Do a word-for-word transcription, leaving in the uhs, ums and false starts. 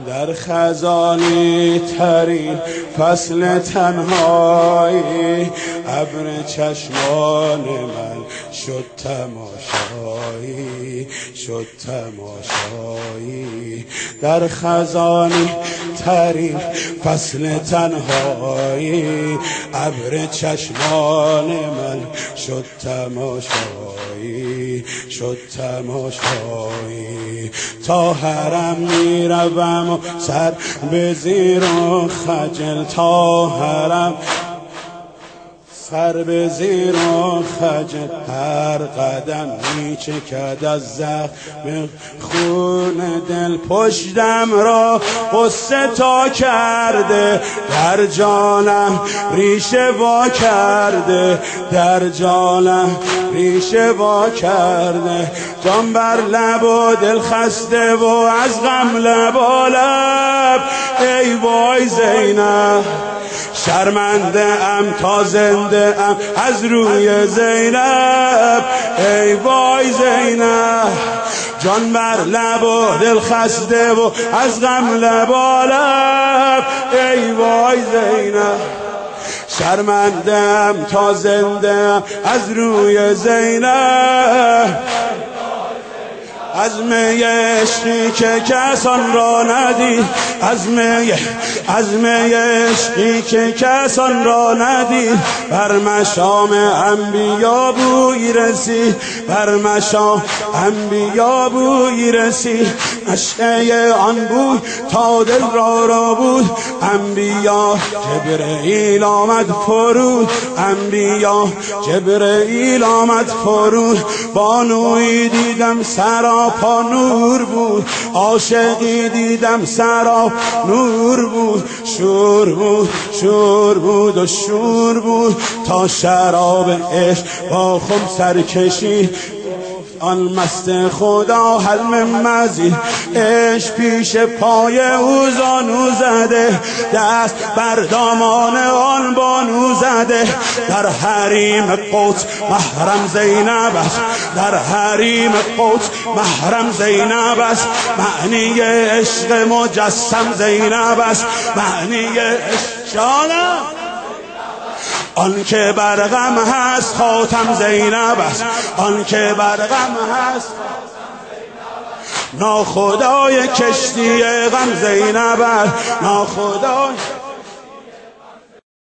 در خزانی ترین فصل تنهایی ابر چشمان من شد تماشایی، شد تماشایی. در خزانی ترین فصل تنهایی ابر چشمان من شد تماشایی، شد تماشایی. تا حرم می روم و سر به زیر و خجل، تا حرم سر به زیر و خجل، هر قدم می چکد از زخم خون دل. پشتم را قصه تا کرده، در جانم ریشه وا کرده، در جانم ریشه وا کرده. جان بر لب و دل خسته و از غم لب لب. ای وای زینب شرمنده ام تا زنده ام از روی زینب. ای وای زینب جان بر لب و دل خسته و از غم لب لب. ای وای زینب شرمنده ام تا زنده ام از روی زینب. از می عشقی که کسان را ندید، از می از می عشقی که کسان را ندید. بر مشام انبیا بوی رسید، بر مشام انبیا بوی رسید. اشعه آن بوی تا دل را را بود. انبیا جبرئیل آمد فرود، انبیا جبرئیل آمد فرود. بانوی دیدم سرا پا نور بود، عاشقی دیدم سرا نور بود. شور بود شور بود و شور بود تا شراب عشق با خم سرکشی. آن مست خدا حلم مزید، عشق پیش پای او زانو زده، دست بر دامان آن بانو زده. در حریم قدس محرم زینب است، در حریم قدس محرم زینب است. معنی عشق مجسم زینب است، معنی عشق جانم آن که بر غم هست خاتم زینب است، آن که بر غم هست ناخدای کشتی غم زینب است، ناخدای